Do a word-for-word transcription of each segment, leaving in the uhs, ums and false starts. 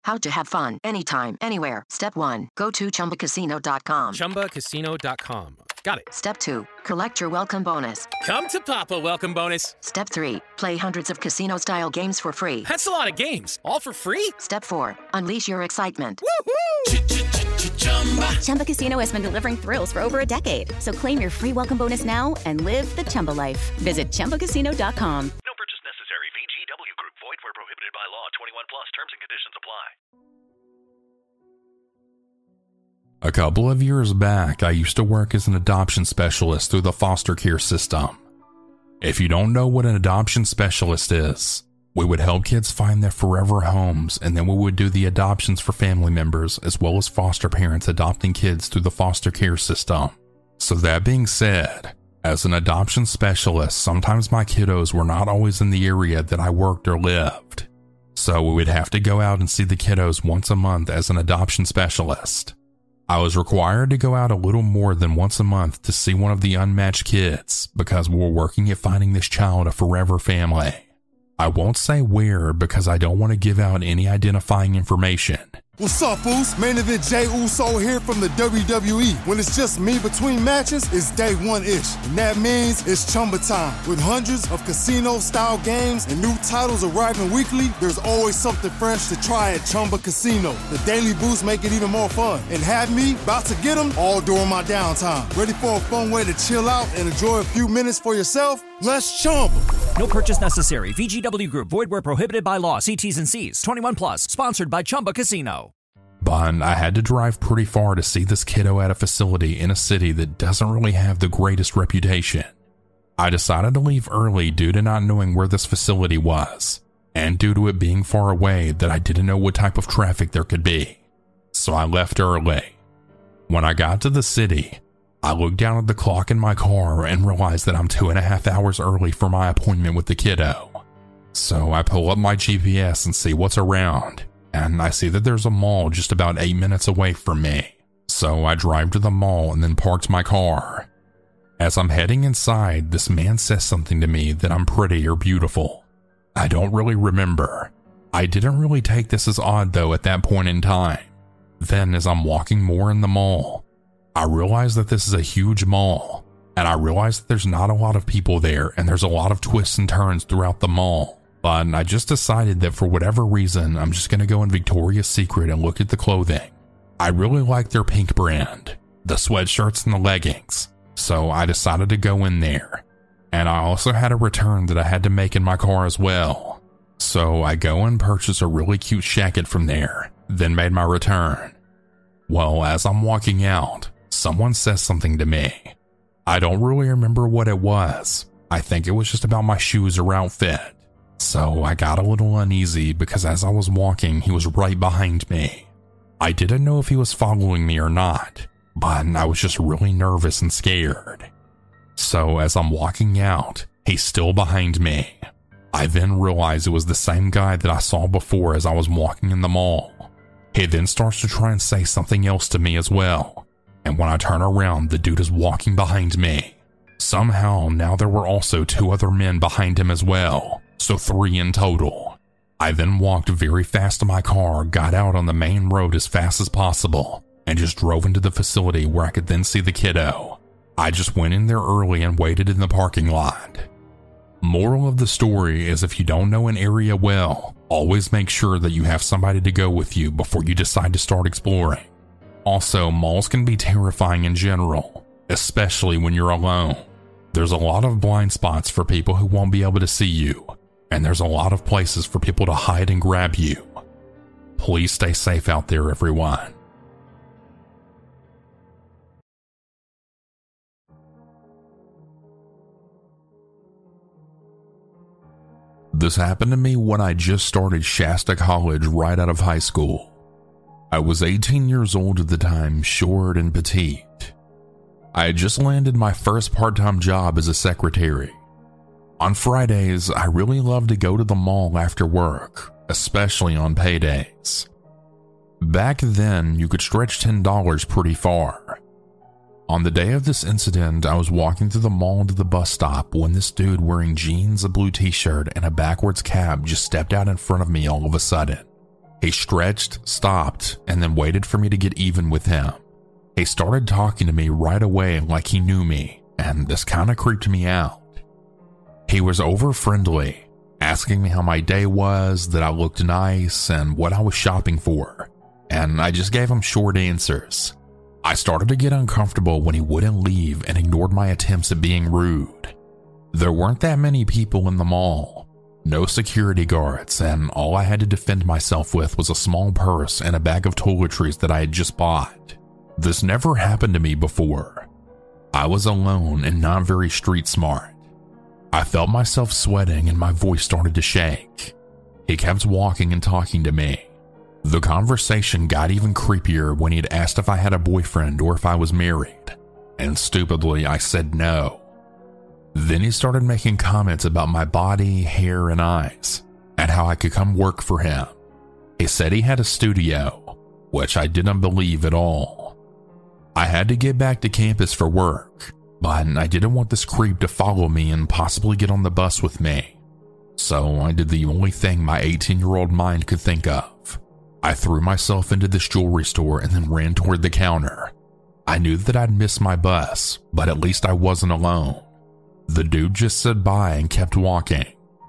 How to have fun anytime, anywhere. Step one. Go to chumba casino dot com. chumba casino dot com. Got it. Step two. Collect your welcome bonus. Come to Papa welcome bonus. Step three. Play hundreds of casino-style games for free. That's a lot of games. All for free? Step four. Unleash your excitement. Woohoo! Chumba Casino has been delivering thrills for over a decade. So claim your free welcome bonus now and live the Chumba life. Visit chumba casino dot com. No purchase necessary. V G W Group. Void where prohibited by law. twenty-one plus. Terms and conditions apply. A couple of years back, I used to work as an adoption specialist through the foster care system. If you don't know what an adoption specialist is, we would help kids find their forever homes, and then we would do the adoptions for family members as well as foster parents adopting kids through the foster care system. So that being said, as an adoption specialist, sometimes my kiddos were not always in the area that I worked or lived. So we would have to go out and see the kiddos once a month as an adoption specialist. I was required to go out a little more than once a month to see one of the unmatched kids because we were working at finding this child a forever family. I won't say where because I don't want to give out any identifying information. What's up, Foos? Main event Jay Uso here from the W W E. When it's just me between matches, it's day one-ish. And that means it's Chumba time. With hundreds of casino-style games and new titles arriving weekly, there's always something fresh to try at Chumba Casino. The daily boosts make it even more fun. And have me about to get them all during my downtime. Ready for a fun way to chill out and enjoy a few minutes for yourself? Let's Chumba. No purchase necessary. V G W Group. Void where prohibited by law. See T's and C's. twenty-one plus. Sponsored by Chumba Casino. But I had to drive pretty far to see this kiddo at a facility in a city that doesn't really have the greatest reputation. I decided to leave early due to not knowing where this facility was, and due to it being far away that I didn't know what type of traffic there could be. So I left early. When I got to the city, I looked down at the clock in my car and realized that I'm two and a half hours early for my appointment with the kiddo. So I pull up my G P S and see what's around, and I see that there's a mall just about eight minutes away from me. So I drive to the mall and then parked my car. As I'm heading inside, this man says something to me that I'm pretty or beautiful. I don't really remember. I didn't really take this as odd though at that point in time. Then as I'm walking more in the mall, I realize that this is a huge mall, and I realize that there's not a lot of people there and there's a lot of twists and turns throughout the mall. But I just decided that for whatever reason, I'm just going to go in Victoria's Secret and look at the clothing. I really like their pink brand, the sweatshirts and the leggings, so I decided to go in there. And I also had a return that I had to make in my car as well. So I go and purchase a really cute jacket from there, then made my return. Well, as I'm walking out, someone says something to me. I don't really remember what it was. I think it was just about my shoes or outfit. So I got a little uneasy because as I was walking, he was right behind me. I didn't know if he was following me or not, but I was just really nervous and scared. So as I'm walking out, he's still behind me. I then realized it was the same guy that I saw before as I was walking in the mall. He then starts to try and say something else to me as well. And when I turn around, the dude is walking behind me. Somehow, now there were also two other men behind him as well. So three in total. I then walked very fast to my car, got out on the main road as fast as possible, and just drove into the facility where I could then see the kiddo. I just went in there early and waited in the parking lot. Moral of the story is if you don't know an area well, always make sure that you have somebody to go with you before you decide to start exploring. Also, malls can be terrifying in general, especially when you're alone. There's a lot of blind spots for people who won't be able to see you. And there's a lot of places for people to hide and grab you. Please stay safe out there, everyone. This happened to me when I just started Shasta College right out of high school. I was eighteen years old at the time, short and petite. I had just landed my first part-time job as a secretary. On Fridays, I really loved to go to the mall after work, especially on paydays. Back then, you could stretch ten dollars pretty far. On the day of this incident, I was walking through the mall to the bus stop when this dude wearing jeans, a blue t-shirt, and a backwards cap just stepped out in front of me all of a sudden. He stretched, stopped, and then waited for me to get even with him. He started talking to me right away like he knew me, and this kind of creeped me out. He was over friendly, asking me how my day was, that I looked nice, and what I was shopping for, and I just gave him short answers. I started to get uncomfortable when he wouldn't leave and ignored my attempts at being rude. There weren't that many people in the mall, no security guards, and all I had to defend myself with was a small purse and a bag of toiletries that I had just bought. This never happened to me before. I was alone and not very street smart. I felt myself sweating and my voice started to shake. He kept walking and talking to me. The conversation got even creepier when he had asked if I had a boyfriend or if I was married, and stupidly I said no. Then he started making comments about my body, hair, and eyes, and how I could come work for him. He said he had a studio, which I didn't believe at all. I had to get back to campus for work, but I didn't want this creep to follow me and possibly get on the bus with me. So I did the only thing my eighteen-year-old mind could think of. I threw myself into this jewelry store and then ran toward the counter. I knew that I'd missed my bus, but at least I wasn't alone. The dude just said bye and kept walking.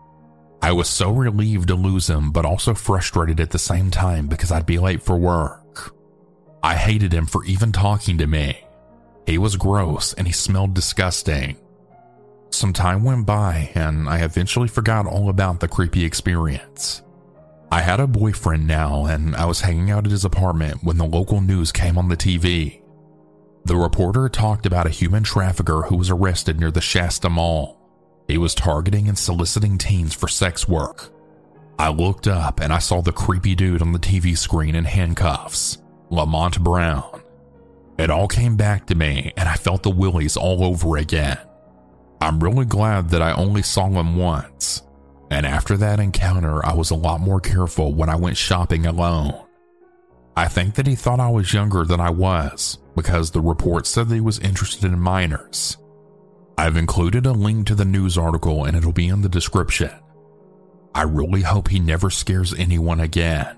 I was so relieved to lose him, but also frustrated at the same time because I'd be late for work. I hated him for even talking to me. He was gross and he smelled disgusting. Some time went by and I eventually forgot all about the creepy experience. I had a boyfriend now and I was hanging out at his apartment when the local news came on the T V. The reporter talked about a human trafficker who was arrested near the Shasta Mall. He was targeting and soliciting teens for sex work. I looked up and I saw the creepy dude on the T V screen in handcuffs, Lamont Brown. It all came back to me and I felt the willies all over again. I'm really glad that I only saw him once, and after that encounter I was a lot more careful when I went shopping alone. I think that he thought I was younger than I was because the report said that he was interested in minors. I've included a link to the news article and it'll be in the description. I really hope he never scares anyone again.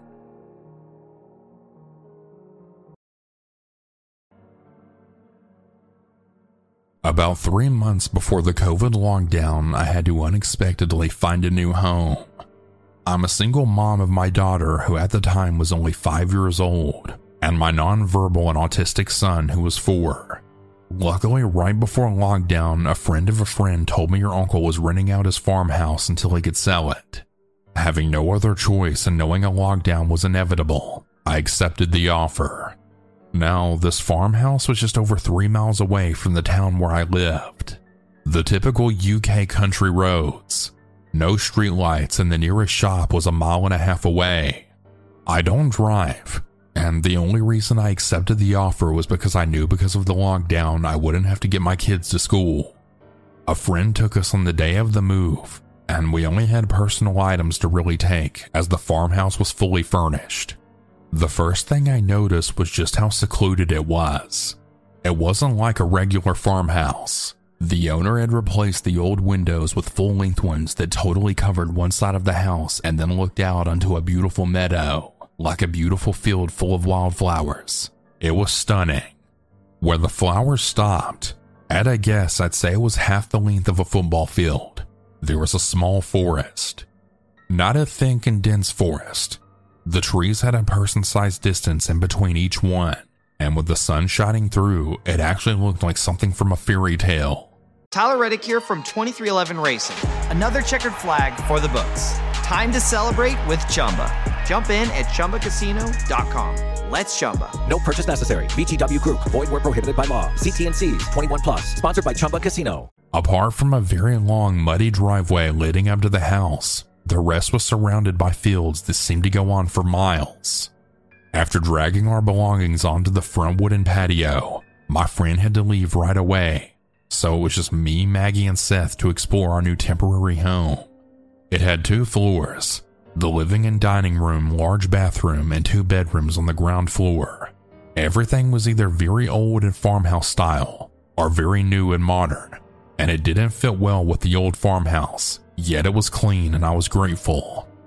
About three months before the COVID lockdown, I had to unexpectedly find a new home. I'm a single mom of my daughter, who at the time was only five years old, and my nonverbal and autistic son, who was four. Luckily, right before lockdown, a friend of a friend told me your uncle was renting out his farmhouse until he could sell it. Having no other choice and knowing a lockdown was inevitable, I accepted the offer. Now, this farmhouse was just over three miles away from the town where I lived. The typical U K country roads. No streetlights, and the nearest shop was a mile and a half away. I don't drive, and the only reason I accepted the offer was because I knew because of the lockdown I wouldn't have to get my kids to school. A friend took us on the day of the move, and we only had personal items to really take as the farmhouse was fully furnished. The first thing I noticed was just how secluded it was. It wasn't like a regular farmhouse. The owner had replaced the old windows with full-length ones that totally covered one side of the house and then looked out onto a beautiful meadow, like a beautiful field full of wildflowers. It was stunning. Where the flowers stopped, at a guess I'd say it was half the length of a football field. There was a small forest. Not a thick and dense forest. The trees had a person-sized distance in between each one, and with the sun shining through, it actually looked like something from a fairy tale. Tyler Reddick here from twenty-three eleven Racing. Another checkered flag for the books. Time to celebrate with Chumba. Jump in at Chumba Casino dot com. Let's Chumba. No purchase necessary. V G W Group. Void where prohibited by law. See T and C's. twenty-one plus. Sponsored by Chumba Casino. Apart from a very long, muddy driveway leading up to the house, the rest was surrounded by fields that seemed to go on for miles. After dragging our belongings onto the front wooden patio, my friend had to leave right away, so it was just me, Maggie, and Seth to explore our new temporary home. It had two floors, the living and dining room, large bathroom, and two bedrooms on the ground floor. Everything was either very old and farmhouse style, or very new and modern, and it didn't fit well with the old farmhouse, yet it was clean and I was grateful.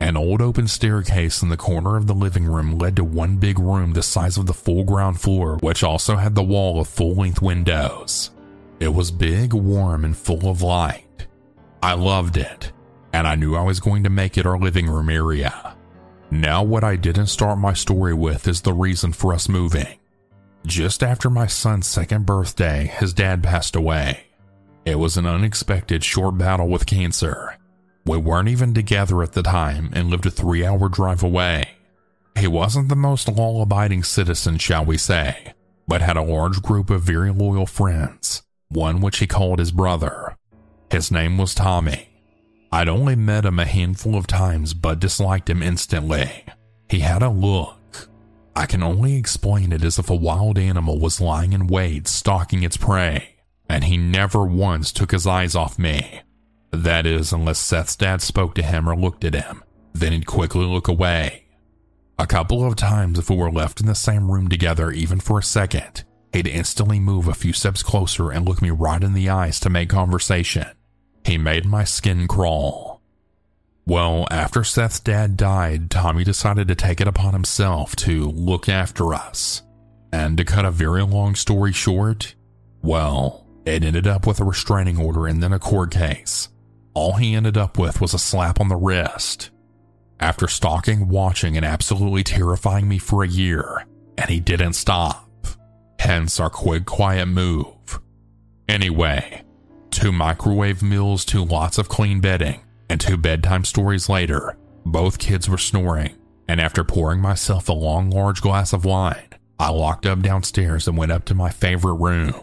An old open staircase in the corner of the living room led to one big room the size of the full ground floor, which also had the wall of full-length windows. It was big, warm, and full of light. I loved it, and I knew I was going to make it our living room area. Now, what I didn't start my story with is the reason for us moving. Just after my son's second birthday, his dad passed away. It was an unexpected short battle with cancer. We weren't even together at the time and lived a three-hour drive away. He wasn't the most law-abiding citizen, shall we say, but had a large group of very loyal friends, one which he called his brother. His name was Tommy. I'd only met him a handful of times but disliked him instantly. He had a look. I can only explain it as if a wild animal was lying in wait stalking its prey, and he never once took his eyes off me. That is, unless Seth's dad spoke to him or looked at him, then he'd quickly look away. A couple of times if we were left in the same room together even for a second, he'd instantly move a few steps closer and look me right in the eyes to make conversation. He made my skin crawl. Well, after Seth's dad died, Tommy decided to take it upon himself to look after us. And to cut a very long story short, well, it ended up with a restraining order and then a court case. All he ended up with was a slap on the wrist. After stalking, watching, and absolutely terrifying me for a year, and he didn't stop. Hence our quick, quiet move. Anyway, two microwave meals, two lots of clean bedding, and two bedtime stories later, both kids were snoring, and after pouring myself a long, large glass of wine, I locked up downstairs and went up to my favorite room.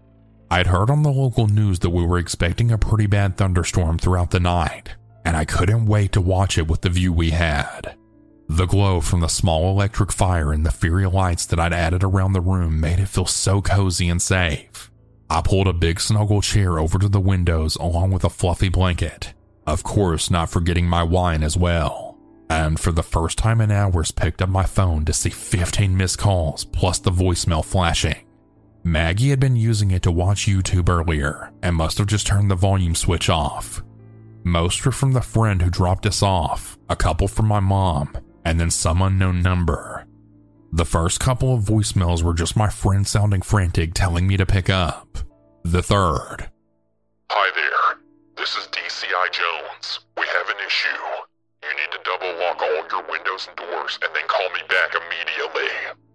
I'd heard on the local news that we were expecting a pretty bad thunderstorm throughout the night, and I couldn't wait to watch it with the view we had. The glow from the small electric fire and the fairy lights that I'd added around the room made it feel so cozy and safe. I pulled a big snuggle chair over to the windows along with a fluffy blanket, of course not forgetting my wine as well, and for the first time in hours picked up my phone to see fifteen missed calls plus the voicemail flashing. Maggie had been using it to watch YouTube earlier and must have just turned the volume switch off. Most were from the friend who dropped us off, a couple from my mom, and then some unknown number. The first couple of voicemails were just my friend sounding frantic telling me to pick up. The third. Hi there, this is D C I Jones. We have an issue. You need to double lock all your windows and doors and then call me back immediately.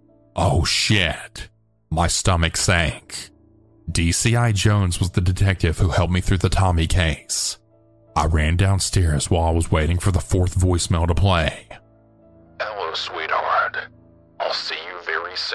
Oh shit. My stomach sank. D C I Jones was the detective who helped me through the Tommy case. I ran downstairs while I was waiting for the fourth voicemail to play. Hello, sweetheart. I'll see you very soon.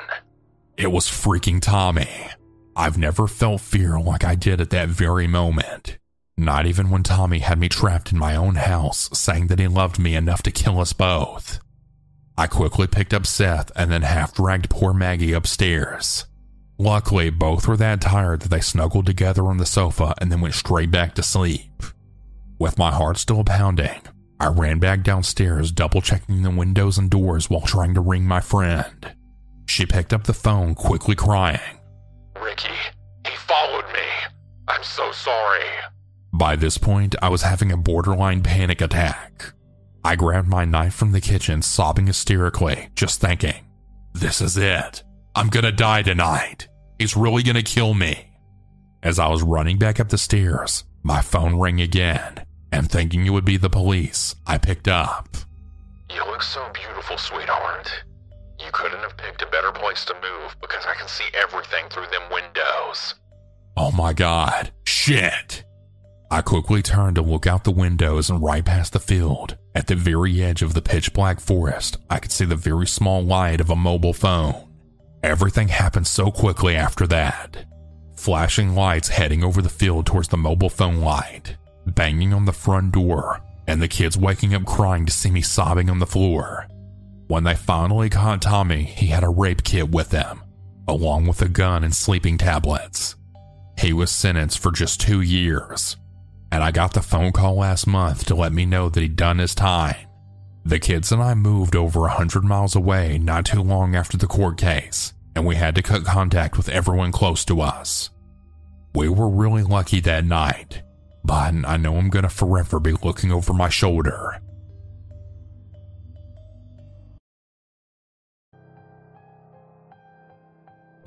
It was freaking Tommy. I've never felt fear like I did at that very moment. Not even when Tommy had me trapped in my own house, saying that he loved me enough to kill us both. I quickly picked up Seth and then half-dragged poor Maggie upstairs. Luckily, both were that tired that they snuggled together on the sofa and then went straight back to sleep. With my heart still pounding, I ran back downstairs, double-checking the windows and doors while trying to ring my friend. She picked up the phone, quickly crying. Ricky, he followed me. I'm so sorry. By this point, I was having a borderline panic attack. I grabbed my knife from the kitchen, sobbing hysterically, just thinking, this is it. I'm gonna die tonight. He's really gonna kill me. As I was running back up the stairs, my phone rang again, and thinking it would be the police, I picked up. You look so beautiful, sweetheart. You couldn't have picked a better place to move because I can see everything through them windows. Oh my god, shit. I quickly turned to look out the windows, and right past the field, at the very edge of the pitch black forest, I could see the very small light of a mobile phone. Everything happened so quickly after that. Flashing lights heading over the field towards the mobile phone light, banging on the front door, and the kids waking up crying to see me sobbing on the floor. When they finally caught Tommy, he had a rape kit with him, along with a gun and sleeping tablets. He was sentenced for just two years. And I got the phone call last month to let me know that he'd done his time. The kids and I moved over a hundred miles away not too long after the court case, and we had to cut contact with everyone close to us. We were really lucky that night, but I know I'm gonna forever be looking over my shoulder.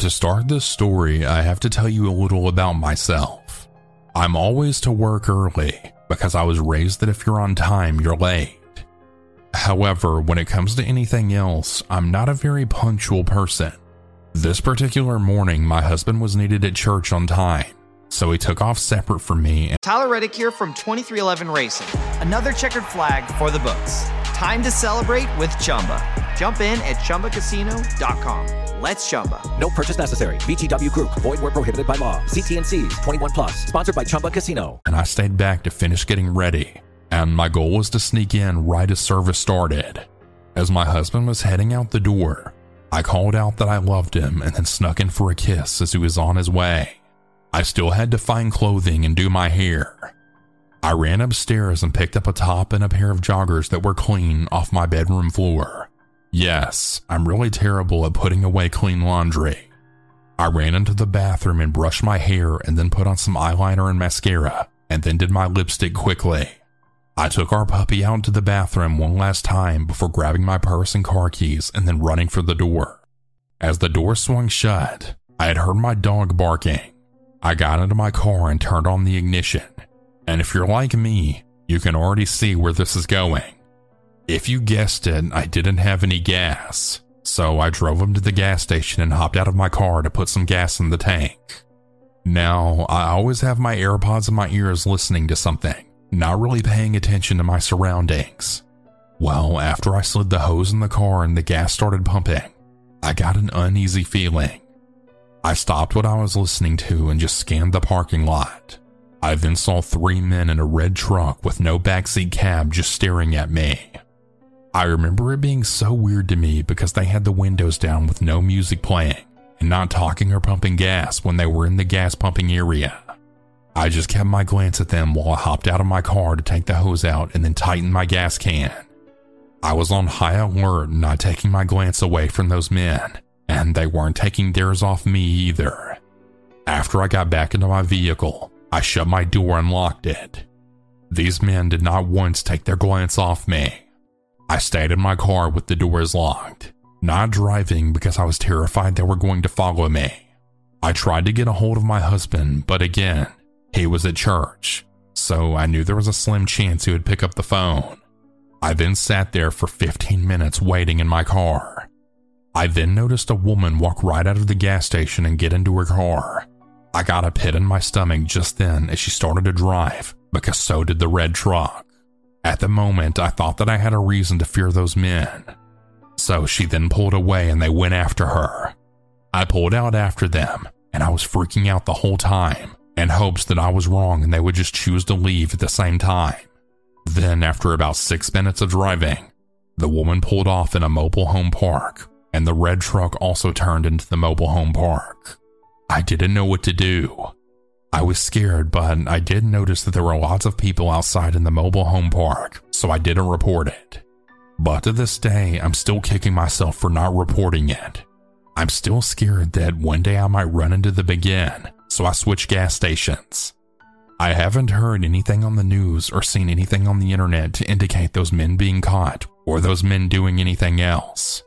To start this story, I have to tell you a little about myself. I'm always to work early because I was raised that if you're on time, you're late. However, when it comes to anything else, I'm not a very punctual person. This particular morning, my husband was needed at church on time, so he took off separate from me. Tyler Reddick here from twenty-three eleven Racing. Another checkered flag for the books. Time to celebrate with Chumba. Jump in at Chumba Casino dot com. Let's Chumba. No purchase necessary. V G W Group. Void where prohibited by law. See T and C's. twenty-one plus. Sponsored by Chumba Casino. And I stayed back to finish getting ready, and my goal was to sneak in right as service started. As my husband was heading out the door, I called out that I loved him and then snuck in for a kiss as he was on his way. I still had to find clothing and do my hair. I ran upstairs and picked up a top and a pair of joggers that were clean off my bedroom floor. Yes, I'm really terrible at putting away clean laundry. I ran into the bathroom and brushed my hair and then put on some eyeliner and mascara and then did my lipstick quickly. I took our puppy out to the bathroom one last time before grabbing my purse and car keys and then running for the door. As the door swung shut, I had heard my dog barking. I got into my car and turned on the ignition. And if you're like me, you can already see where this is going. If you guessed it, I didn't have any gas, so I drove him to the gas station and hopped out of my car to put some gas in the tank. Now, I always have my AirPods in my ears listening to something, not really paying attention to my surroundings. Well, after I slid the hose in the car and the gas started pumping, I got an uneasy feeling. I stopped what I was listening to and just scanned the parking lot. I then saw three men in a red truck with no backseat cab just staring at me. I remember it being so weird to me because they had the windows down with no music playing and not talking or pumping gas when they were in the gas pumping area. I just kept my glance at them while I hopped out of my car to take the hose out and then tighten my gas can. I was on high alert, not taking my glance away from those men, and they weren't taking theirs off me either. After I got back into my vehicle, I shut my door and locked it. These men did not once take their glance off me. I stayed in my car with the doors locked, not driving because I was terrified they were going to follow me. I tried to get a hold of my husband, but again, he was at church, so I knew there was a slim chance he would pick up the phone. I then sat there for fifteen minutes waiting in my car. I then noticed a woman walk right out of the gas station and get into her car. I got a pit in my stomach just then as she started to drive, because so did the red truck. At the moment, I thought that I had a reason to fear those men. So she then pulled away and they went after her. I pulled out after them, and I was freaking out the whole time, in hopes that I was wrong and they would just choose to leave at the same time. Then, after about six minutes of driving, the woman pulled off in a mobile home park, and the red truck also turned into the mobile home park. I didn't know what to do. I was scared, but I did notice that there were lots of people outside in the mobile home park, so I didn't report it. But to this day, I'm still kicking myself for not reporting it. I'm still scared that one day I might run into them again, so I switched gas stations. I haven't heard anything on the news or seen anything on the internet to indicate those men being caught or those men doing anything else.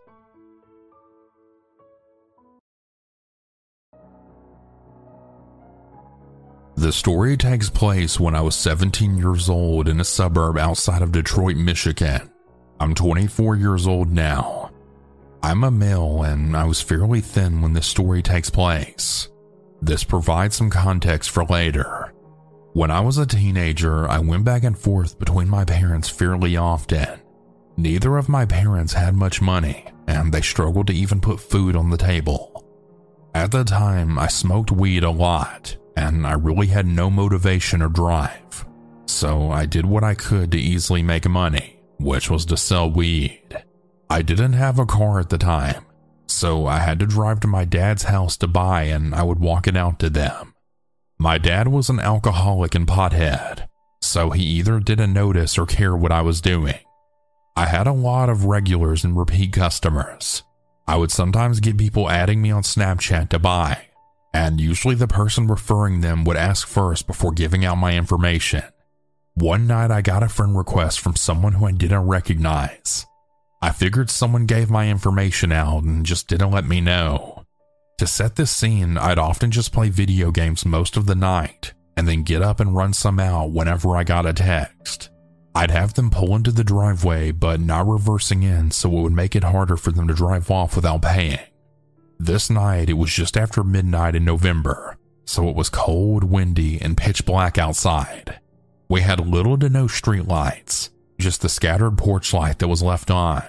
The story takes place when I was seventeen years old in a suburb outside of Detroit, Michigan. I'm twenty-four years old now. I'm a male and I was fairly thin when this story takes place. This provides some context for later. When I was a teenager, I went back and forth between my parents fairly often. Neither of my parents had much money, and they struggled to even put food on the table. At the time, I smoked weed a lot, and I really had no motivation or drive. So I did what I could to easily make money, which was to sell weed. I didn't have a car at the time, so I had to drive to my dad's house to buy, and I would walk it out to them. My dad was an alcoholic and pothead, so he either didn't notice or care what I was doing. I had a lot of regulars and repeat customers. I would sometimes get people adding me on Snapchat to buy, and usually the person referring them would ask first before giving out my information. One night I got a friend request from someone who I didn't recognize. I figured someone gave my information out and just didn't let me know. To set this scene, I'd often just play video games most of the night and then get up and run some out whenever I got a text. I'd have them pull into the driveway but not reversing in, so it would make it harder for them to drive off without paying. This night, it was just after midnight in November, so it was cold, windy, and pitch black outside. We had little to no street lights, just the scattered porch light that was left on.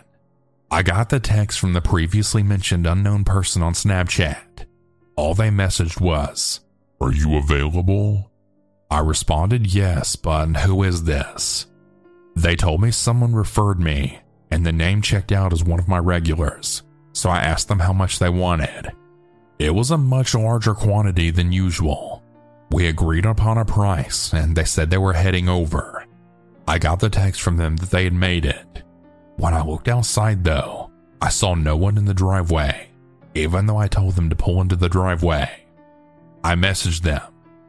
I got the text from the previously mentioned unknown person on Snapchat. All they messaged was, "Are you available?" I responded yes, but who is this? They told me someone referred me, and the name checked out as one of my regulars, so I asked them how much they wanted. It was a much larger quantity than usual. We agreed upon a price, and they said they were heading over. I got the text from them that they had made it. When I looked outside though, I saw no one in the driveway, even though I told them to pull into the driveway. I messaged them,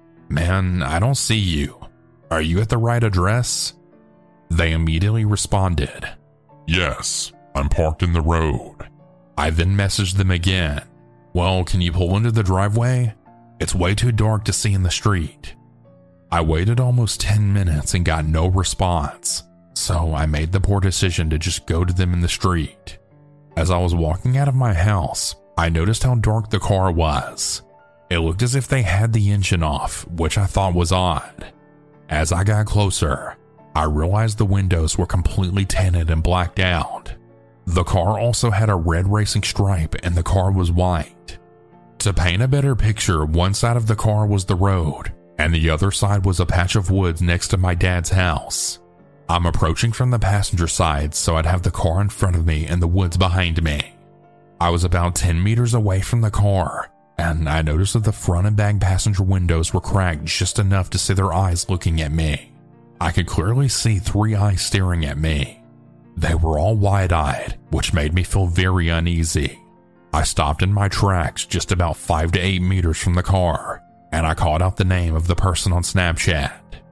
"Man, I don't see you. Are you at the right address?" They immediately responded, "Yes, I'm parked in the road." I then messaged them again, "Well, can you pull into the driveway? It's way too dark to see in the street." I waited almost ten minutes and got no response, so I made the poor decision to just go to them in the street. As I was walking out of my house, I noticed how dark the car was. It looked as if they had the engine off, which I thought was odd. As I got closer, I realized the windows were completely tinted and blacked out. The car also had a red racing stripe and the car was white. To paint a better picture, one side of the car was the road, and the other side was a patch of woods next to my dad's house. I'm approaching from the passenger side, so I'd have the car in front of me and the woods behind me. I was about ten meters away from the car, and I noticed that the front and back passenger windows were cracked just enough to see their eyes looking at me. I could clearly see three eyes staring at me. They were all wide-eyed, which made me feel very uneasy. I stopped in my tracks just about five to eight meters from the car, and I called out the name of the person on Snapchat.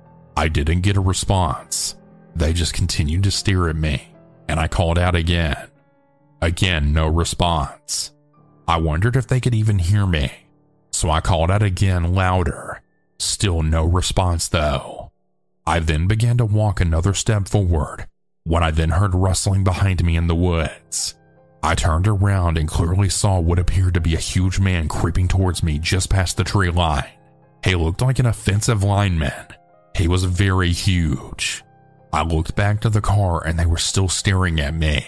I didn't get a response. They just continued to stare at me, and I called out again. Again, no response. I wondered if they could even hear me, so I called out again louder. Still no response though. I then began to walk another step forward, when I then heard rustling behind me in the woods. I turned around and clearly saw what appeared to be a huge man creeping towards me just past the tree line. He looked like an offensive lineman. He was very huge. I looked back to the car and they were still staring at me.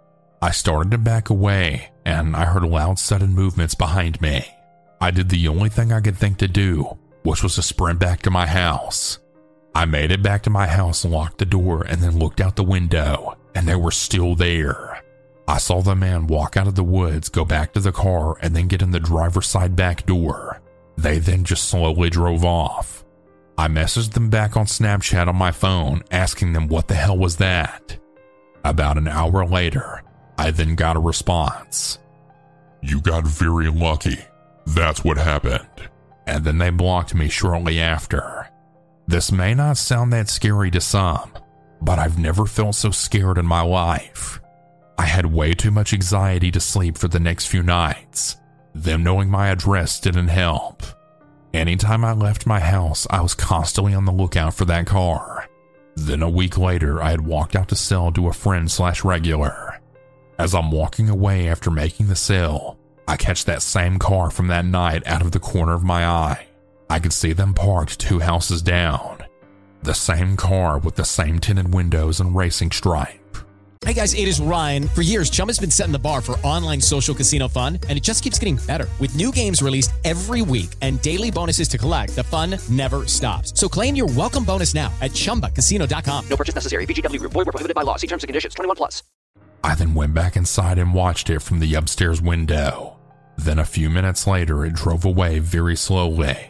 I started to back away and I heard loud sudden movements behind me. I did the only thing I could think to do, which was to sprint back to my house. I made it back to my house, locked the door, and then looked out the window, and they were still there. I saw the man walk out of the woods, go back to the car, and then get in the driver's side back door. They then just slowly drove off. I messaged them back on Snapchat on my phone, asking them what the hell was that. About an hour later, I then got a response. "You got very lucky. That's what happened." And then they blocked me shortly after. This may not sound that scary to some, but I've never felt so scared in my life. I had way too much anxiety to sleep for the next few nights. Them knowing my address didn't help. Anytime I left my house, I was constantly on the lookout for that car. Then a week later, I had walked out to sell to a friend slash regular. As I'm walking away after making the sale, I catch that same car from that night out of the corner of my eye. I could see them parked two houses down. The same car with the same tinted windows and racing stripe. Hey guys, it is Ryan. For years, Chumba's been setting the bar for online social casino fun, and it just keeps getting better. With new games released every week and daily bonuses to collect, the fun never stops. So claim your welcome bonus now at chumba casino dot com. No purchase necessary. V G W Group. Void where prohibited by law. See terms and conditions. twenty-one plus. I then went back inside and watched it from the upstairs window. Then a few minutes later, it drove away very slowly.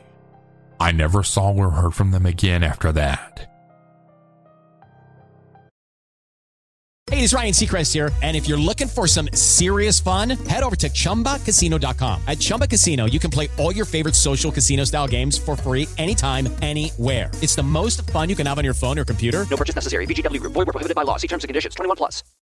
I never saw or heard from them again after that. Hey, it's Ryan Seacrest here, and if you're looking for some serious fun, head over to chumba casino dot com. At Chumba Casino, you can play all your favorite social casino-style games for free anytime, anywhere. It's the most fun you can have on your phone or computer. No purchase necessary. V G W Group. Void where prohibited by law. See terms and conditions. twenty-one plus.